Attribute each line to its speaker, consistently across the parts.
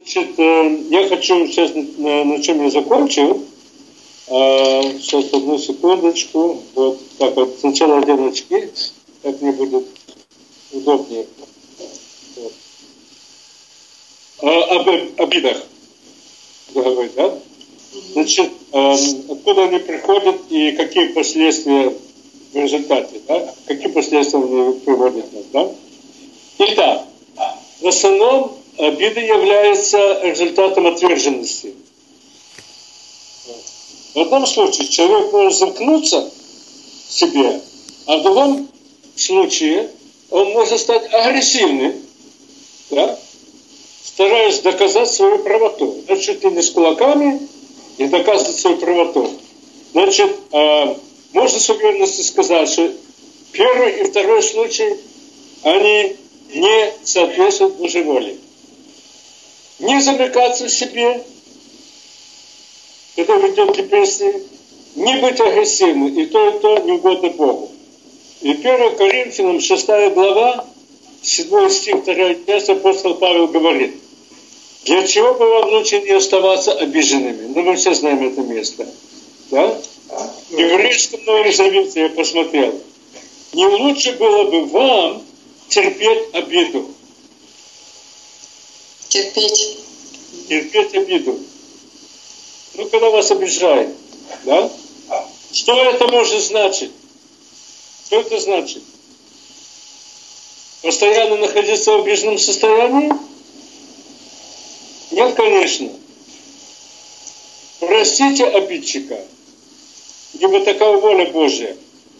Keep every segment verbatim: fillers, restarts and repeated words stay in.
Speaker 1: Значит, я хочу сейчас, на чем я закончил. Сейчас, одну секундочку. Вот так вот. Сначала одену очки, так мне будет удобнее. Вот. Об обидах говорить, да? Значит, откуда они приходят и какие последствия в результате, да? Какие последствия они приводят нас, да? Итак, в основном обиды являются результатом отверженности. В одном случае человек может замкнуться в себе, а в другом случае он может стать агрессивным, да? Стараясь доказать свою правоту. Значит, не с кулаками, не доказывать свою правоту. Значит, э, можно с уверенностью сказать, что первый и второй случай, они не соответствуют Божьей воле. Не замыкаться в себе, когда ведет депрессии, не быть агрессивным, и то, и то не угодно Богу. И первое Коринфянам, шестая глава, седьмой стих, вторая часть, апостол Павел говорит: для чего бы вам лучше не оставаться обиженными? Ну, мы все знаем это место. Да? В еврейском Новом Завете я посмотрел. Не лучше было бы вам терпеть обиду.
Speaker 2: Терпеть.
Speaker 1: Терпеть обиду. Ну, когда вас обижают. Да? Что это может значить? Что это значит? Постоянно находиться в обиженном состоянии? Нет, конечно. Простите обидчика, ибо такова воля Божья.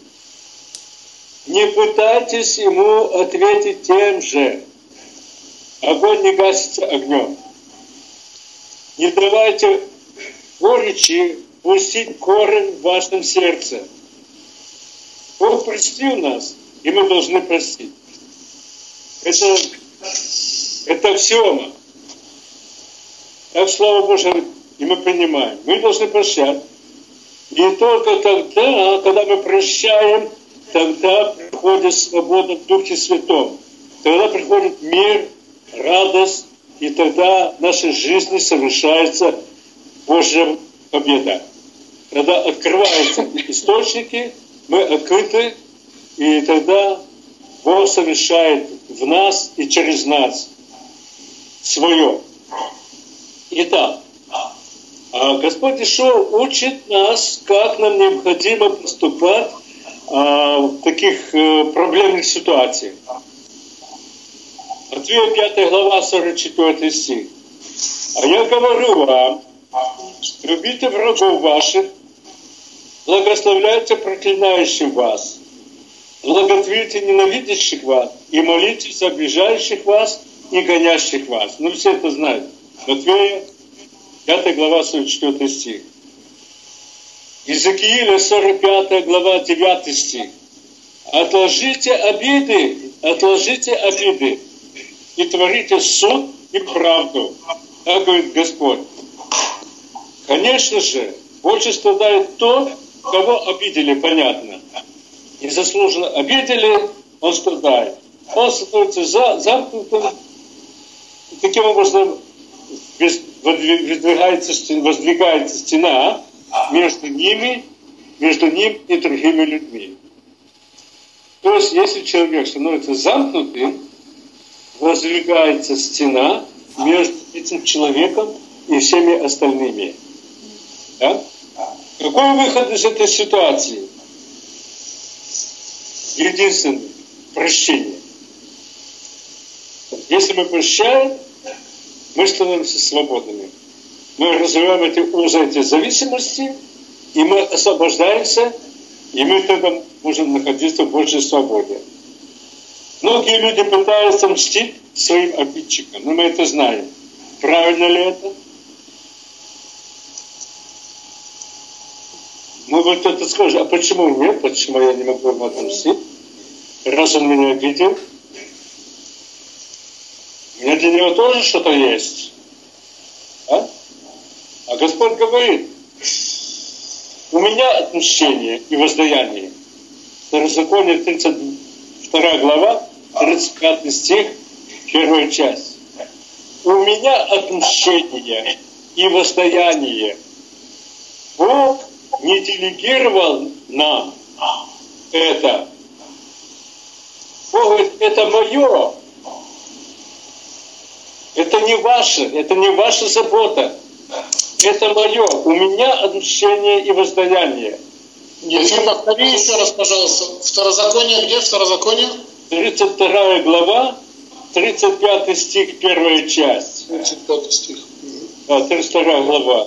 Speaker 1: Не пытайтесь ему ответить тем же. Огонь не гасится огнем. Не давайте горечи пустить корень в вашем сердце. Бог простил нас, и мы должны простить. Это, это аксиома. Так, слава Божья, и мы принимаем. Мы должны прощать. И только тогда, когда мы прощаем, тогда приходит свобода в Духе Святом. Тогда приходит мир, радость, и тогда в нашей жизни совершается Божья победа. Когда открываются источники, мы открыты, и тогда Бог совершает в нас и через нас свое. Итак, Господь Ишуа учит нас, как нам необходимо поступать в таких проблемных ситуациях. Матвея пятая глава, сорок четвёртый стих. А я говорю вам, любите врагов ваших, благословляйте проклинающим вас, благотворите ненавидящих вас и молитесь за обижающих вас и гонящих вас. Ну, все это знают. Матвея, пятая глава, сорок четвёртый стих. Иезекииля, сорок пятая глава, девятый стих. Отложите обиды, отложите обиды и творите суд и правду. Так говорит Господь. Конечно же, больше страдает тот, кого обидели, понятно. Незаслуженно обидели, он страдает. Он становится за, замкнутым. И таким образом воздвигается, воздвигается стена между ними, между ним и другими людьми. То есть, если человек становится замкнутым, воздвигается стена между этим человеком и всеми остальными. Да? Какой выход из этой ситуации? Единственный – прощение. Если мы прощаем, мы становимся свободными. Мы развиваем эти узы, эти зависимости, и мы освобождаемся, и мы тогда можем находиться в большей свободе. Многие люди пытаются мстить своим обидчикам, но мы это знаем. Правильно ли это? Ну, вот кто-то скажет, а почему нет? Почему я не могу ему отомстить? Раз он меня обидел, у меня для него тоже что-то есть. А? А Господь говорит, у меня отмщение и воздаяние. Второзаконие, тридцать вторая глава, тридцать пятый стих, первая часть. у меня отмщение и воздаяние. Бог не делегировал нам это. Бог говорит, это мое. Это не ваше, это не ваша забота. Это мое. У меня отмщение и воздаяние.
Speaker 2: Ефим, повтори еще раз, пожалуйста. Второзаконие где? Второзаконие?
Speaker 1: тридцать вторая глава, тридцать пятый стих, первая часть.
Speaker 2: тридцать пятый стих.
Speaker 1: Да, тридцать вторая глава.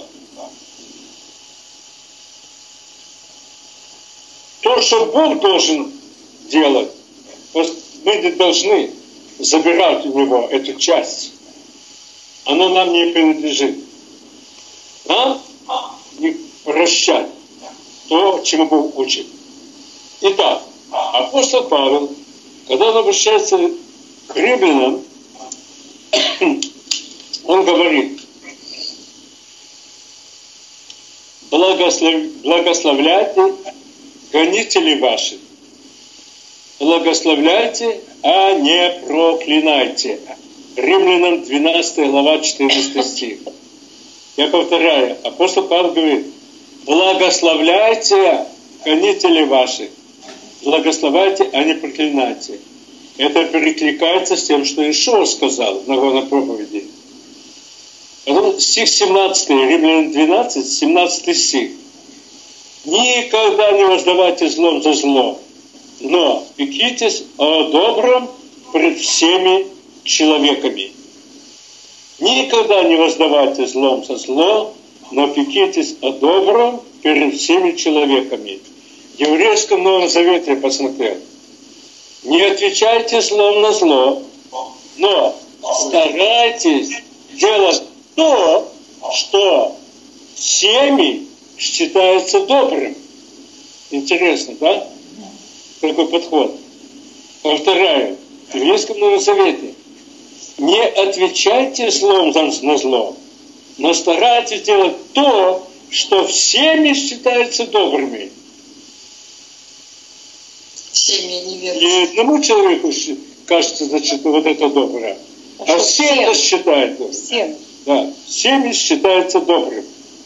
Speaker 1: То, что Бог должен делать, мы должны забирать у Него эту часть. Оно нам не принадлежит. Нам не прощать то, чему Бог учит. Итак, апостол Павел, когда он обращается к римлянам, он говорит: Благослов... благословляйте гонителей ваших, благословляйте, а не проклинайте. Римлянам двенадцатая глава, четырнадцатый стих. Я повторяю, апостол Павел говорит: благословляйте гонителей ваших, благословляйте, а не проклинайте. Это перекликается с тем, что Иешуа сказал в Нагорной проповеди. Потом стих семнадцатый, Римлянам двенадцать, семнадцатый стих. Никогда не воздавайте злом за зло, но пекитесь о добром пред всеми человеками. Никогда не воздавайте злом за зло, но пекитесь о добром перед всеми человеками. В еврейском Новом Завете я посмотрел. Не отвечайте злом на зло, но старайтесь делать то, что всеми считается добрым. Интересно, да? Такой подход. Повторяю, в еврейском Новом Завете не отвечайте злом на зло, но старайтесь делать то, что всеми считается добрыми.
Speaker 3: Всеми неверными.
Speaker 1: Не одному человеку кажется, значит, вот это доброе, а, а всем это считают добрым.
Speaker 3: Всем.
Speaker 1: Да, всеми считается добрым.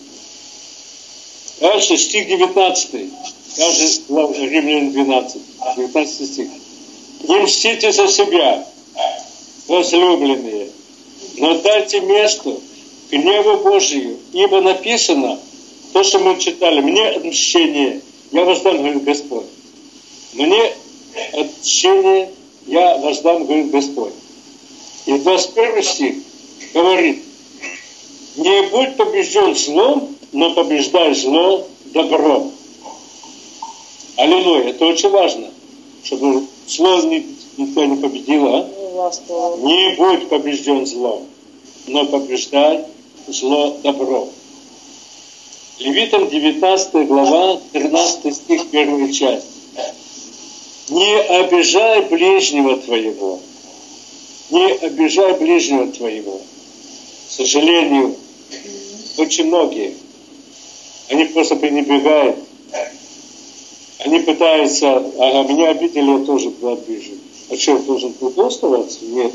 Speaker 1: Дальше стих девятнадцатый. Даже Римлянам двенадцать, девятнадцатый стих. Не мстите за себя, возлюбленные, но дайте место гневу Божию, ибо написано, то, что мы читали, мне отмщение, я воздам, говорит Господь. Мне отмщение, я воздам, говорит Господь. И двадцать первый стих говорит: не будь побежден злом, но побеждай зло добром. Аллилуйя, это очень важно, чтобы зло никто не победило. А? Не будь побежден злом, но побеждай зло добром. Левитам девятнадцатая глава, тринадцатый стих, первая часть. Не обижай ближнего твоего, не обижай ближнего твоего. К сожалению, очень многие, они просто пренебрегают. Они пытаются, ага, меня обидели, я тоже обижу. А что, я должен тут оставаться? Нет.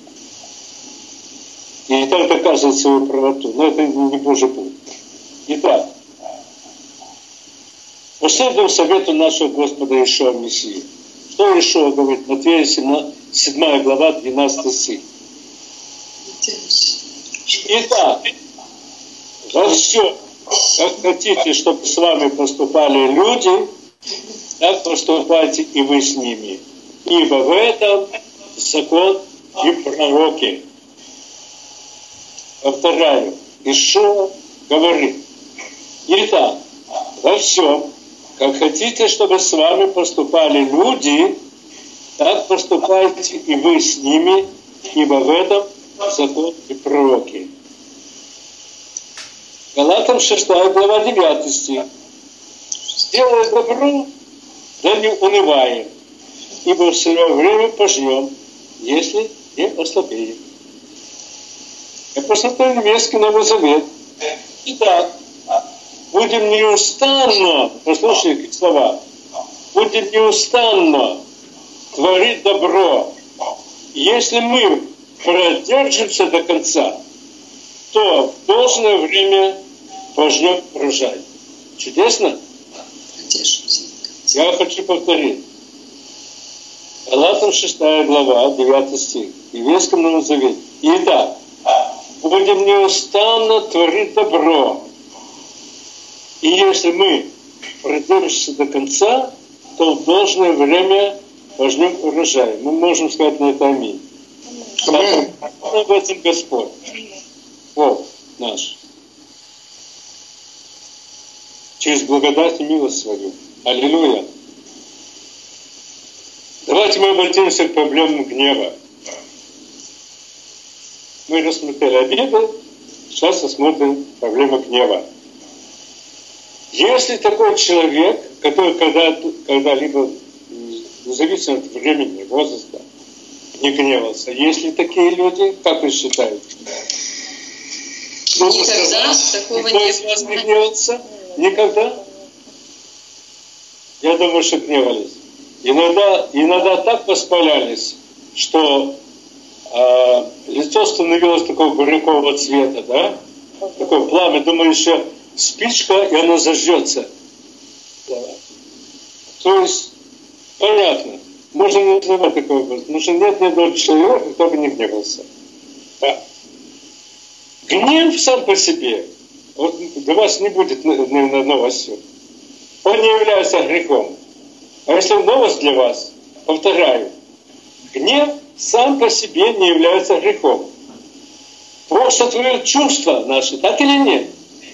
Speaker 1: И так доказывает свою правоту. Но это не Божий путь. Итак, последуем совету нашего Господа Иешуа Мессии. Что Иешуа говорит? Матфея седьмая глава, двенадцатый стих. Итак, во все, как хотите, чтобы с вами поступали люди, так поступайте и вы с ними. Ибо в этом закон и пророки. Повторяю, Иешуа говорит: итак, во всем, как хотите, чтобы с вами поступали люди, так поступайте и вы с ними, ибо в этом закон и пророки. Галатам шестая глава, девятый стих. Делая добро, да не унываем, ибо в свое время пожнем, если не ослабеем. Я посмотрел немецкий Новый Завет. Итак, будем неустанно, послушайте слова, будем неустанно творить добро. Если мы продержимся до конца, то в должное время пожнем урожай. Чудесно? Я хочу повторить. Галатам шестая глава, девятый стих. В Еврейском Новом Завете. Итак, будем неустанно творить добро. И если мы продержимся до конца, то в должное время пожнем урожай. Мы можем сказать на это аминь. Аминь. В этом Господь. Вот наш. Через благодать и милость свою. Аллилуйя. Давайте мы обратимся к проблемам гнева. Мы рассмотрели обиды, сейчас рассмотрим проблему гнева. Если такой человек, который когда, когда-либо, независимо от времени, возраста, не гневался, есть ли такие люди, как вы считаете?
Speaker 3: Никогда такого
Speaker 1: Никто из вас не гневался? Никогда? Я думаю, что гневались. Иногда, иногда так воспалялись, что э, лицо становилось такого бурякового цвета, да? Такое пламя, думаю, еще спичка, и она зажжется. Да. То есть, понятно, можно не называть такой образ, потому что нет ни одного человека, кто бы не гневался. Да. Гнев сам по себе, вот для вас не будет, наверное, новостью, он не является грехом. А если новость для вас, повторяю, гнев сам по себе не является грехом. Бог сотворил чувства наши, так или нет?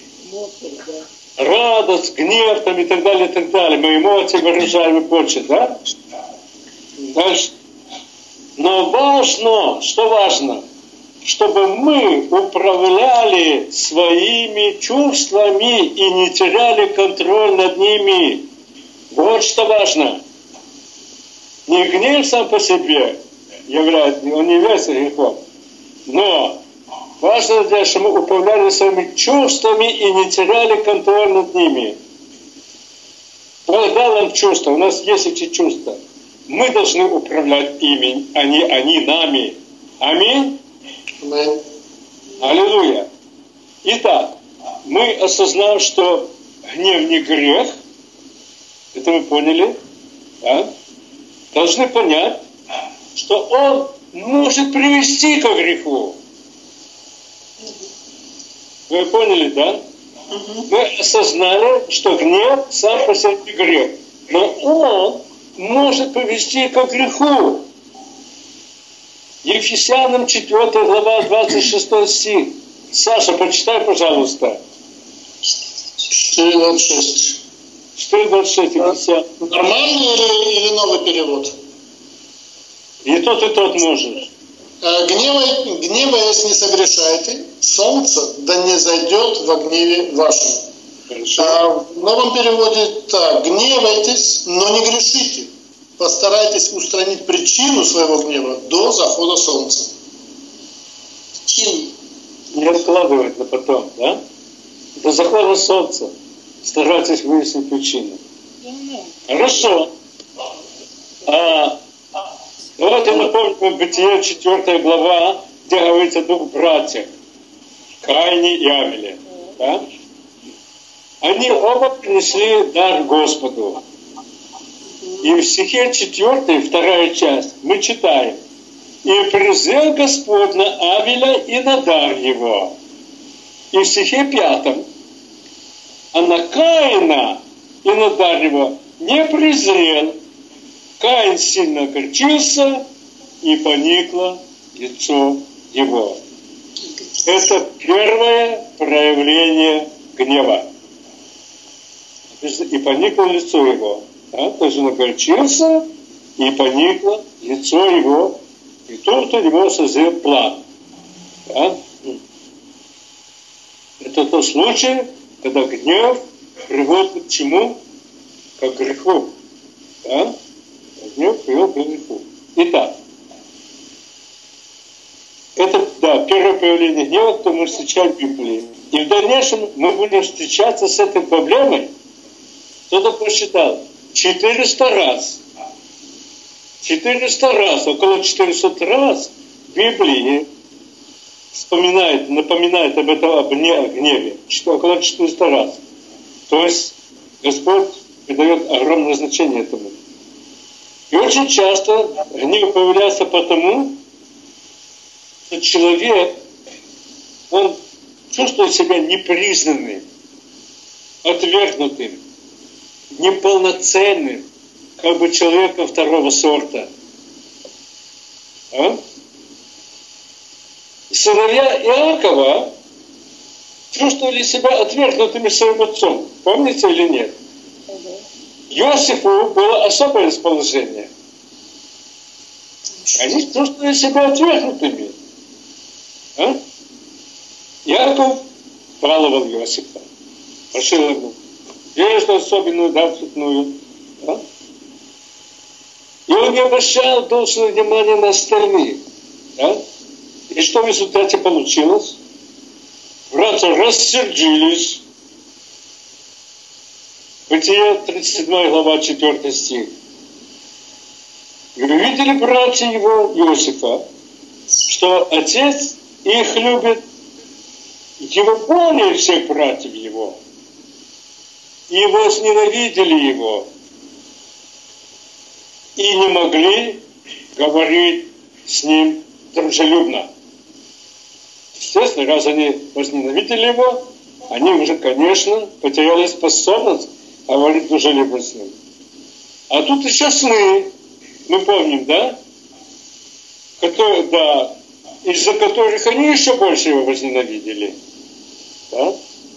Speaker 1: Радость, гнев там, и так далее, и так далее. Мы эмоции выражаем и прочее, да? Дальше. Но важно, что важно, чтобы мы управляли своими чувствами и не теряли контроль над ними. Вот что важно. Не гнев сам по себе является, он не является грехом, но важно, чтобы мы управляли своими чувствами и не теряли контроль над ними. Бог дал нам чувства, у нас есть эти чувства. Мы должны управлять ими, а не они нами. Аминь?
Speaker 2: Аминь.
Speaker 1: Аллилуйя. Итак, мы осознаем, что гнев не грех. Это мы поняли? Да? Должны понять, что он может привести к греху. Вы поняли, да? Угу. Мы осознали, что гнев сам по себе грех. Но он может привести к греху. Ефесянам четвёртая глава, двадцать шестой стих. Саша, прочитай, пожалуйста.
Speaker 2: четыре двадцать шесть.
Speaker 1: четыре двадцать шесть.
Speaker 2: Нормальный или, или новый перевод?
Speaker 1: И тот, и тот можешь.
Speaker 2: Гневай, гневаясь не согрешайте, солнце да не зайдет во гневе вашем. А в новом переводе так: гневайтесь, но не грешите. Постарайтесь устранить причину своего гнева до захода солнца.
Speaker 3: Причину.
Speaker 1: Не откладывать на потом, да? До захода солнца старайтесь выяснить причину. Хорошо. А, давайте напомним Бытие четвёртая глава, где говорится о двух братьях, Каине и Авеле. Да? Они оба принесли дар Господу. И в стихе четвёртой, вторая часть, мы читаем: «И презрел Господь на Авеля и на дар его». И в стихе пятом: «А на Каина и на дар его не презрел. Каин сильно огорчился, и поникло лицо его». Это первое проявление гнева. И поникло лицо его. Да? То есть он огорчился, и поникло лицо его. И тут у него созрел план. Да? Это тот случай, когда гнев приводит к чему? К греху. Да? Гнев приводит к греху. Итак, это, да, первое проявление гнева, которое мы встречаем в Библии. И в дальнейшем мы будем встречаться с этой проблемой. Кто-то посчитал четыреста раз. четыреста раз, около четырехсот раз в Библии вспоминает, напоминает об этом об гневе около четыреста раз. То есть Господь придает огромное значение этому. И очень часто гнев появляется потому, что человек, он чувствует себя непризнанным, отвергнутым, неполноценным, как бы человеком второго сорта. А? Сыновья Иакова чувствовали себя отвергнутыми своим отцом. Помните или нет? Иосифу было особое расположение. Они чувствовали себя отвергнутыми. А? Иаков баловал Иосифа. Пошил ему одежду особенную, да, цветную. Да? И он не обращал должного внимания на остальных. Да? И что в результате получилось? Братья рассердились. Бытие тридцать седьмая глава, четвёртый стих. И увидели братья его, Иосифа, что отец их любит его более всех братьев его. И возненавидели его. И не могли говорить с ним дружелюбно. Естественно, раз они возненавидели его, они уже, конечно, потеряли способность говорить дружелюбно с ним. А тут еще сны, мы помним, да? Которые, да, из-за которых они еще больше его возненавидели. Да?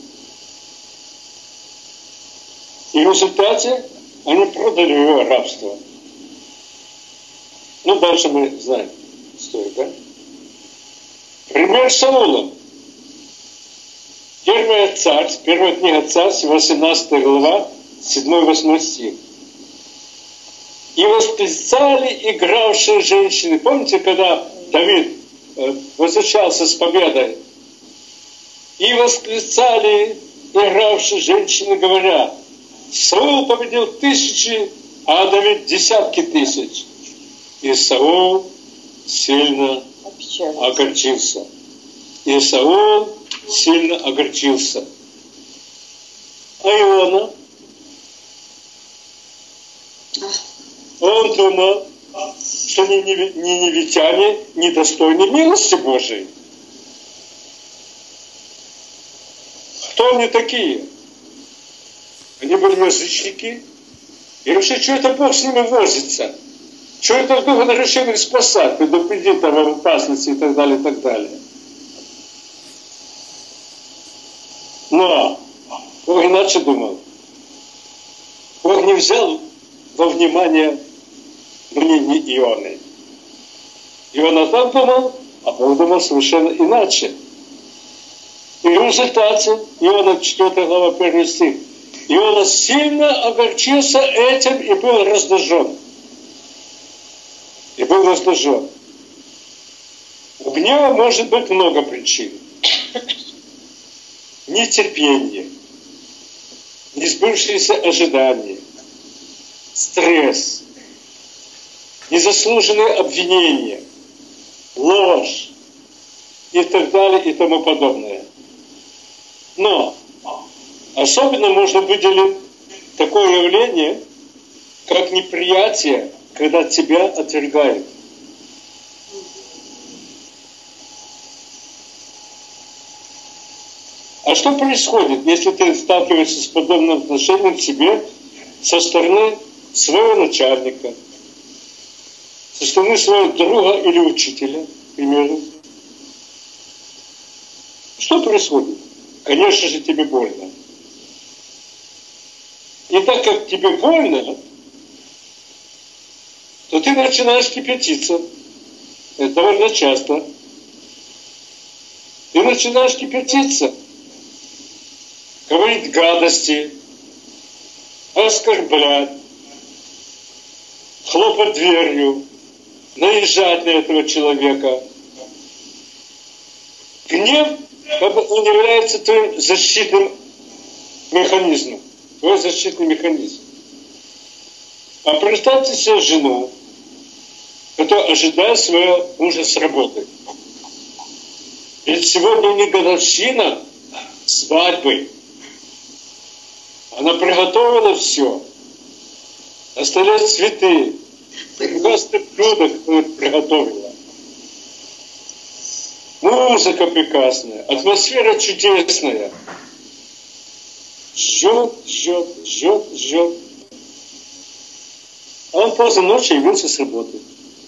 Speaker 1: И в результате они продали его рабство. Ну, дальше мы знаем историю, да? Пример с Саулом. Первая царь, первая книга Царств, восемнадцатая глава, седьмой-восьмой стих. И восклицали игравшие женщины. Помните, когда Давид возвращался с победой? И восклицали игравшие женщины, говоря: Саул победил тысячи, а Давид десятки тысяч. И Саул сильно огорчился. И Саул сильно огорчился. А Иона? Он думал, что ниневитяне недостойны милости Божией. Кто они такие? Они были язычники. И вообще, что это Бог с ними возится? Что это Бог решил их спасать, предупредить там об опасности и так далее, и так далее. Но Бог иначе думал. Бог не взял во внимание мнение Ионы. Иона так думал, а Бог думал совершенно иначе. И в результате, Иона четвёртая глава, первый стих, Иона сильно огорчился этим и был раздражен. И был раздражен. У гнева может быть много причин. Нетерпение, несбывшиеся ожидания, стресс, незаслуженные обвинения, ложь и так далее и тому подобное. Но особенно можно выделить такое явление, как неприятие, когда тебя отвергают. А что происходит, если ты сталкиваешься с подобным отношением к себе со стороны своего начальника, со стороны своего друга или учителя, к примеру? Что происходит? Конечно же, тебе больно. И так как тебе больно, то ты начинаешь кипятиться. Это довольно часто. Ты начинаешь кипятиться. Говорить гадости, оскорблять, хлопать дверью, наезжать на этого человека. Гнев, как бы, он является твоим защитным механизмом. Твой защитный механизм. А представьте себе жену, который ожидает своего мужа с работы. Ведь сегодня не годовщина свадьбы. Она приготовила все. На столе цветы. Прекрасное блюдо, которое приготовила. Музыка прекрасная. Атмосфера чудесная. Ждет, ждет, ждет, ждет. А он поздно ночью явился с работы.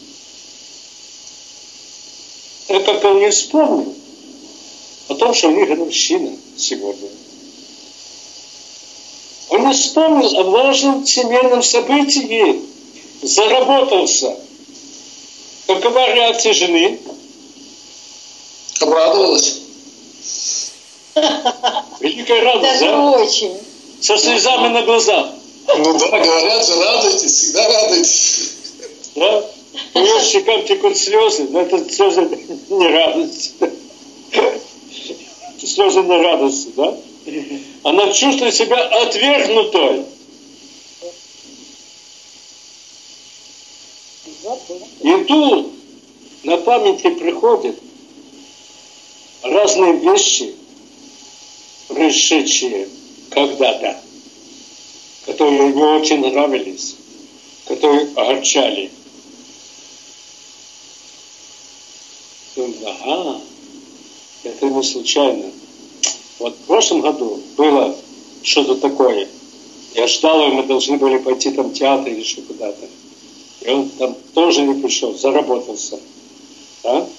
Speaker 1: Так как он не вспомнил о том, что у них годовщина сегодня. Он не вспомнил о важном семейном событии. Заработался. Какова реакция жены?
Speaker 2: Обрадовалась.
Speaker 1: Великая радость,
Speaker 4: Даже
Speaker 1: да?
Speaker 4: очень.
Speaker 1: Со слезами на глазах.
Speaker 2: Ну да, говорят же, радуйтесь, всегда радуйтесь.
Speaker 1: Да? У нее щекам текут слезы, но это слезы не радости. Слезы не радости, да? Она чувствует себя отвергнутой. И тут на памяти приходят разные вещи, происшедшие когда-то, которые не очень нравились, которые огорчали. Ага, это не случайно. Вот в прошлом году было что-то такое. Я ждал его, мы должны были пойти там в театр или еще куда-то. И он там тоже не пришел, заработался. Да?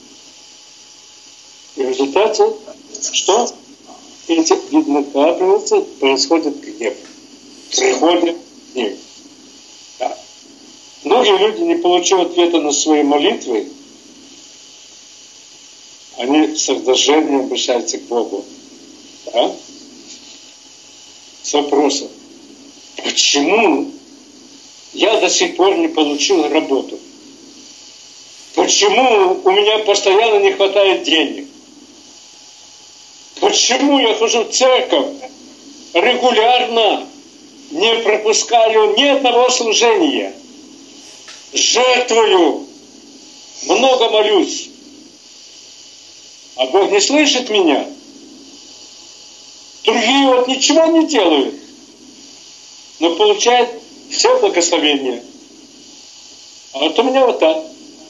Speaker 1: И в результате что? Эти, накапливается, происходит гнев. Приходит гнев. Да. Многие люди, не получив ответа на свои молитвы, они с раздражением обращаются к Богу. Да? С вопросом, почему я до сих пор не получил работу? Почему у меня постоянно не хватает денег? Почему я хожу в церковь регулярно, не пропускаю ни одного служения? Жертвую, много молюсь. А Бог не слышит меня. Другие вот ничего не делают, но получают все благословения. А вот у меня вот так.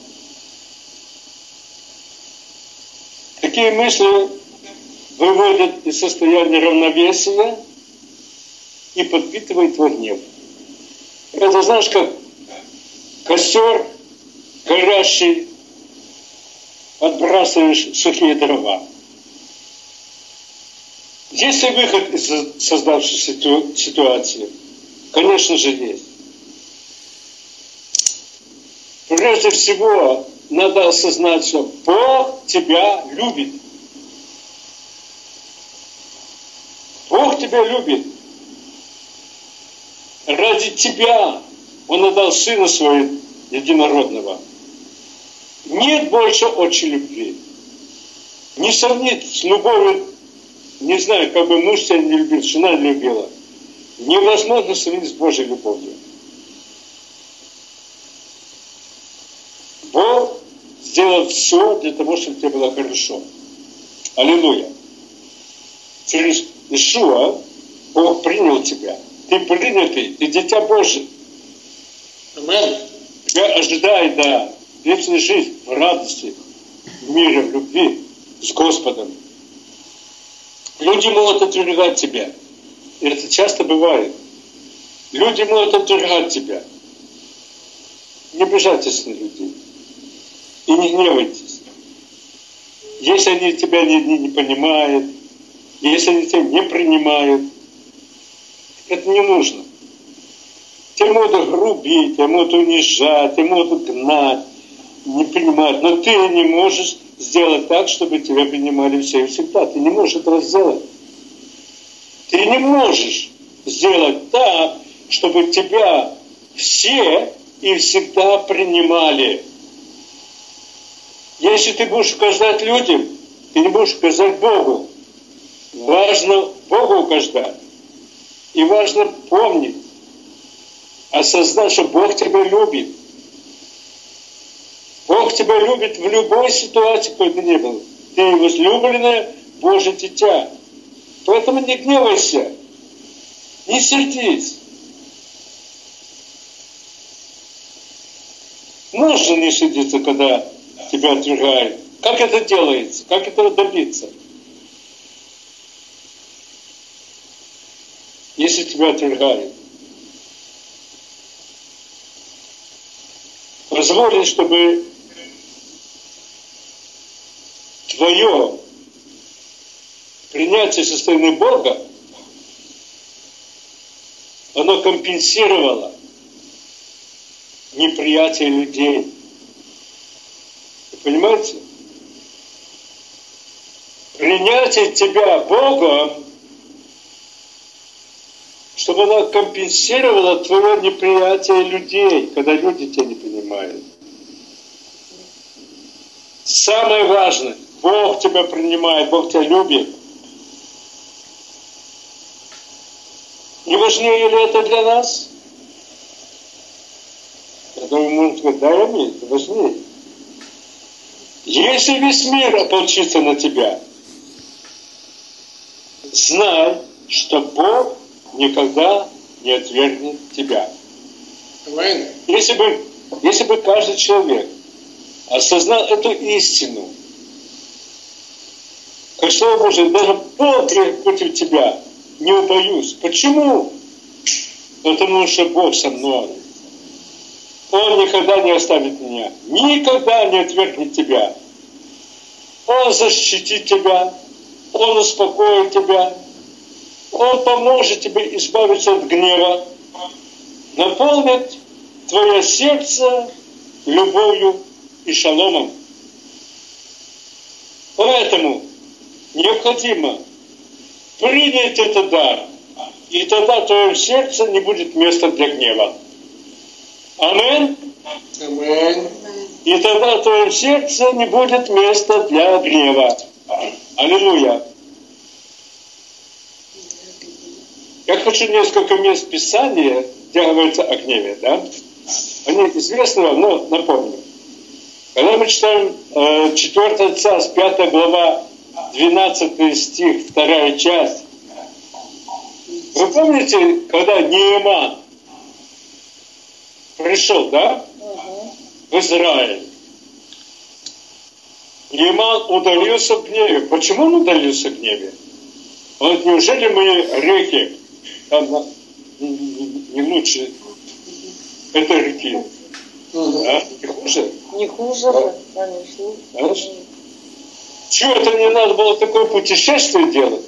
Speaker 1: Такие мысли выводят из состояния равновесия и подпитывают твой гнев. Это знаешь, как костер горящий, отбрасываешь сухие дрова. Есть ли выход из создавшейся ситуации? Конечно же есть. Прежде всего, надо осознать, что Бог тебя любит. Бог тебя любит. Ради тебя Он отдал Сына Своего Единородного. Нет больше отчей любви. Не сравнить с любовью, не знаю, как бы муж тебя не любил, жена не любила. Невозможно сравнить с Божьей любовью. Бог сделал все для того, чтобы тебе было хорошо. Аллилуйя. Через Иешуа Бог принял тебя. Ты принятый, ты дитя Божие.
Speaker 2: Аминь.
Speaker 1: Тебя ожидает, да, вечная жизнь в радости, в мире, в любви с Господом. Люди могут отвергать тебя. И это часто бывает. Люди могут отвергать тебя. Не обижайтесь на людей. И не гневайтесь. Если они тебя не, не, не понимают, если они тебя не принимают, это не нужно. Тебя могут грубить, тебя могут унижать, тебя могут гнать, не принимать. Но ты не можешь сделать так, чтобы тебя принимали все и всегда. Ты не можешь этого сделать. Ты не можешь сделать так, чтобы тебя все и всегда принимали. Если ты будешь угождать людям, ты не будешь угождать Богу. Важно Богу угождать. И важно помнить, осознать, что Бог тебя любит. Бог тебя любит в любой ситуации, какой ты ни был. Ты возлюбленное Божье дитя. Поэтому не гневайся, не сердись. Можно не сердиться, когда тебя отвергают. Как это делается? Как этого добиться? Если тебя отвергают. Позволить, чтобы твое принятие со стороны Бога, оно компенсировало неприятие людей. Вы понимаете? Принятие тебя Богом, чтобы оно компенсировало твое неприятие людей, когда люди тебя не понимают. Самое важное, Бог тебя принимает, Бог тебя любит. Не важнее ли это для нас? Я думаю, можно сказать, да, Аминь, это важнее. Если весь мир ополчится на тебя, знай, что Бог никогда не отвергнет тебя.
Speaker 2: Аминь.
Speaker 1: Если бы, если бы каждый человек осознал эту истину, как Слово Божие, даже полгрех против тебя, не убоюсь. Почему? Потому что Бог со мной. Он никогда не оставит меня, никогда не отвергнет тебя. Он защитит тебя, Он успокоит тебя, Он поможет тебе избавиться от гнева, наполнит твое сердце любовью и шаломом. Поэтому необходимо принять этот дар, и тогда в твоем сердце не будет места для гнева. Аминь.
Speaker 2: Аминь.
Speaker 1: И тогда в твоем сердце не будет места для гнева. Аллилуйя. Я хочу несколько мест Писания, где говорится о гневе, да? Они известны вам, но напомню. Когда мы читаем э, четвёртое Царств, пятая глава, двенадцатый стих, вторая часть. Вы помните, когда Нееман пришел, да? В Израиль. Нееман удалился в гневе. Почему он удалился в гневе? Он говорит, неужели мы реки, там, не лучше этой реки?
Speaker 2: Угу.
Speaker 1: А? Не хуже?
Speaker 4: Не хуже, а? Конечно.
Speaker 1: Знаешь? Чего это мне надо было такое путешествие делать?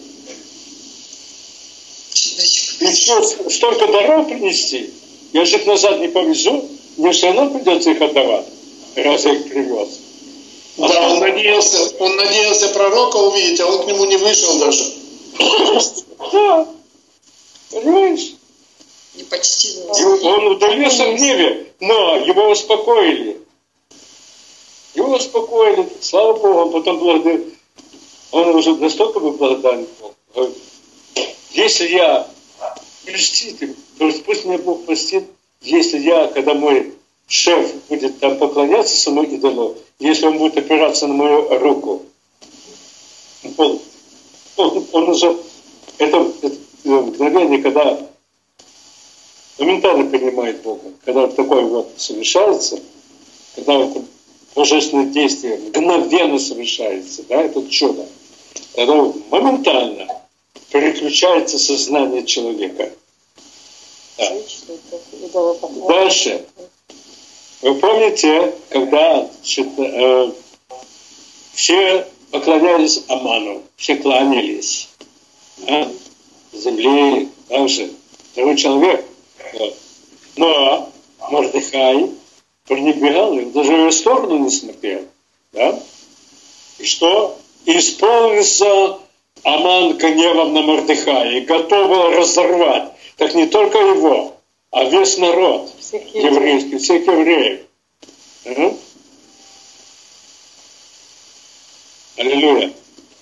Speaker 1: И все, столько дорог принести? Я же их назад не повезу, мне все равно придется их отдавать, раз я их привез. А
Speaker 2: да, он надеялся, он надеялся пророка увидеть, а он к нему не вышел даже.
Speaker 1: Да, понимаешь?
Speaker 3: Не почти.
Speaker 1: Он удалился в гневе, но его успокоили. Его успокоили, слава Богу, он потом благодарил. Он уже настолько был благодарен. Если я, простите, пусть меня Бог простит, если я, когда мой шеф будет там поклоняться самому идолу, если он будет опираться на мою руку, он, он, он уже, это, это мгновение, когда моментально понимает Бога, когда вот такое вот совершается, когда вот божественное действие мгновенно совершается, да, это чудо, тогда вот моментально переключается сознание человека. Да. Дальше. Вы помните, когда значит, э, все поклонялись Аману, все кланялись. Да? Земле, там же, второй человек. Вот. Но Мордехай пренебрегал его, даже в его сторону не смотрел. Да? И что? Исполнился Аман гневом на Мордехая и готов был разорвать. Так не только его, а весь народ всех еврейский, всех евреев. Угу. Аллилуйя.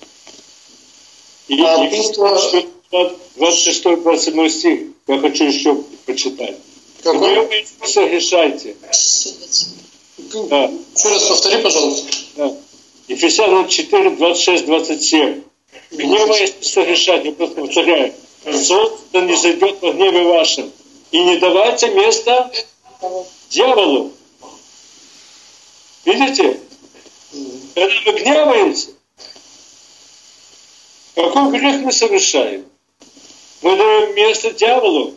Speaker 1: И,
Speaker 2: а
Speaker 1: и двадцать шестой двадцать седьмой стих я хочу еще почитать. Гневайтесь, согрешайте. Да.
Speaker 2: Еще раз повтори, пожалуйста.
Speaker 1: Да. Ефесянам четыре, двадцать шесть, двадцать семь. Гневаясь согрешать, я просто повторяю. Солнце не зайдет во гневе вашем. И не давайте места дьяволу. Видите? Когда мы гневаемся, какой грех мы совершаем? Мы даем место дьяволу.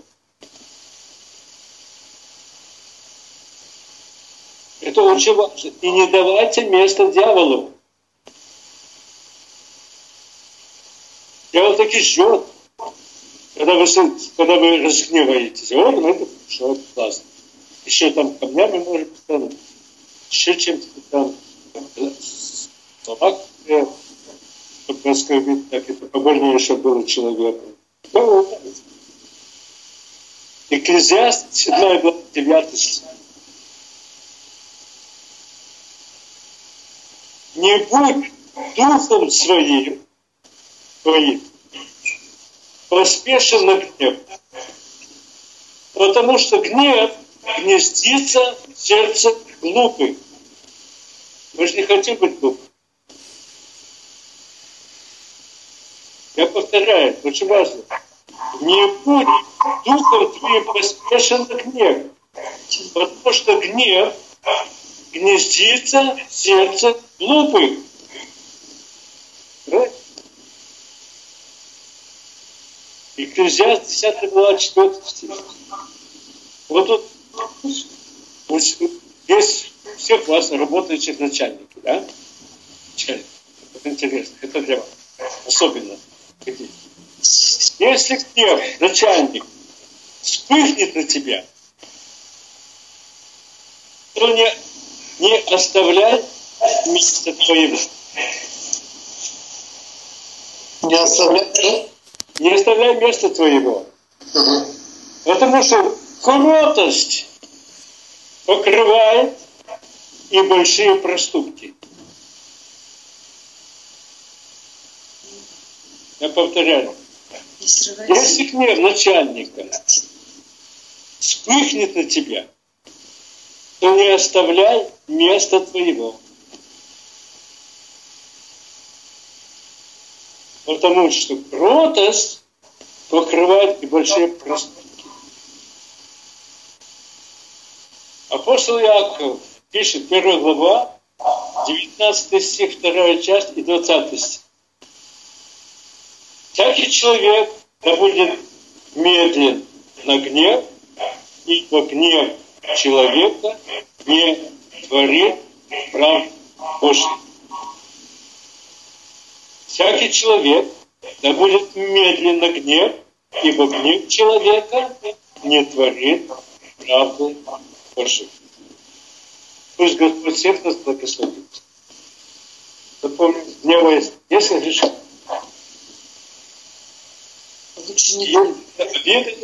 Speaker 1: Это очень важно. И не давайте место дьяволу. Дьявол таки ждет, когда вы, когда вы разгневаетесь. Вот, ну это хорошо, это классно. Еще там камнями может там, еще чем-то там, собак, чтобы оскорбить, так это побольнее, чтобы было человеку. Экклезиаст, седьмая глава, девятый стих. Не будь духом своим, своим поспешен на гнев, потому что гнев гнездится в сердце глупых. Мы же не хотим быть глупым. Я повторяю, очень важно. Не будь духом твоим поспешен на гнев, потому что гнев гнездится в сердце глупых. Right? Экклезиаст, десятая глава, четвёртый стих. Вот тут есть всех вас работающих начальники, да? Начальники. Это интересно, это для вас. Особенно. Если гнев, начальник, вспыхнет на тебя, то не, не оставляй места твоего.
Speaker 2: Не оставляй?
Speaker 1: Не оставляй места твоего.
Speaker 2: Угу.
Speaker 1: Потому что кротость покрывает и большие проступки. Я повторяю. Если гнев начальника вспыхнет на тебя, то не оставляй места твоего. Потому что кротость покрывает и большие проступки. Апостол Иаков пишет, первая глава, девятнадцатый стих, вторая часть и двадцатый стих. Всякий человек да будет медлен на гнев, ибо гнев человека не творит прав Божий. Всякий человек да будет медлен на гнев, ибо гнев человека не творит правды Божьей. Пусть Господь всех нас благословит. Запомните, гневаясь, если грешим.
Speaker 3: Лучше не
Speaker 1: Обиды.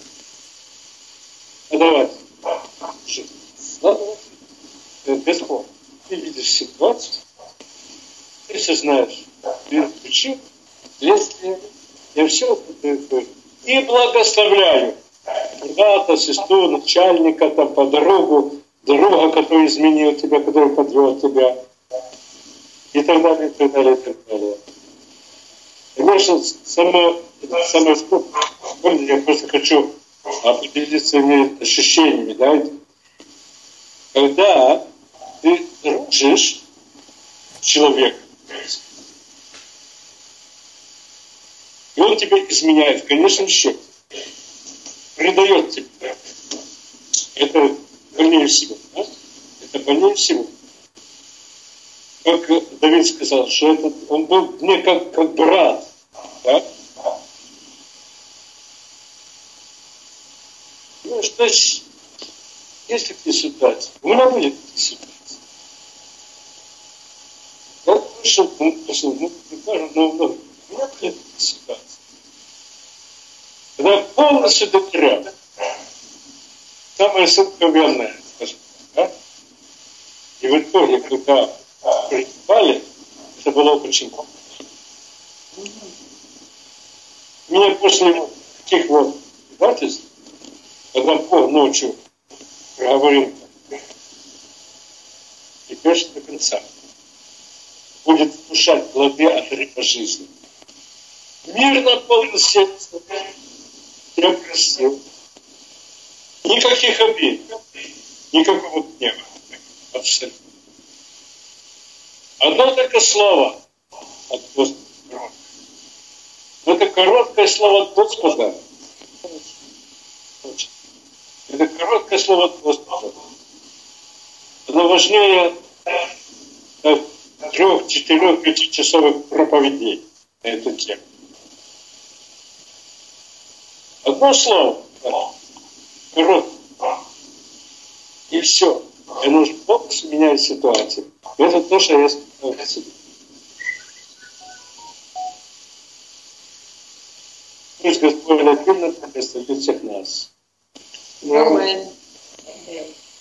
Speaker 1: А давайте. Ладно. Господь, ты видишь ситуацию, ты все знаешь, ты причин, следствие, я все и благословляю брата, сестру, начальника, там, подругу, друга, который изменил тебя, который подвел тебя, и так далее, и так далее, и так далее. Конечно, самое, самое спорное, я просто хочу определиться своими ощущениями, да? Когда ты дружишь с человеком, и он тебя изменяет в конечном счете, предает тебя. Это больнее всего. Да? Это больнее всего. Как Давид сказал, что это, он был мне как, как брат. Да? Ну, значит, есть такие ситуации. У меня будет такие ситуации. Я слышал, ну, ну, ну, ну, у меня будет такие ситуации. Когда я полностью доверял. Самое сокровенное, скажем так, да? И в итоге, когда припали, это было очень плохо. Меня после таких вот предательств, когда Бог ночью проговорил, доживешь до конца. Будет вкушать плоды от древа жизни. Мир наполнил сердце, я простил. Никаких обид, никакого гнева. Абсолютно. Одно только слово от Господа. Это короткое слово от Господа. Это короткое слово от Господа. Оно важнее трех, четырех, пятичасовых проповедей на эту тему. Одно слово. Короткое. И все. И оно полностью меняет ситуацию. И это то, что я сказал о себе. Пусть Господь отдельно благословит всех нас.
Speaker 3: Amen.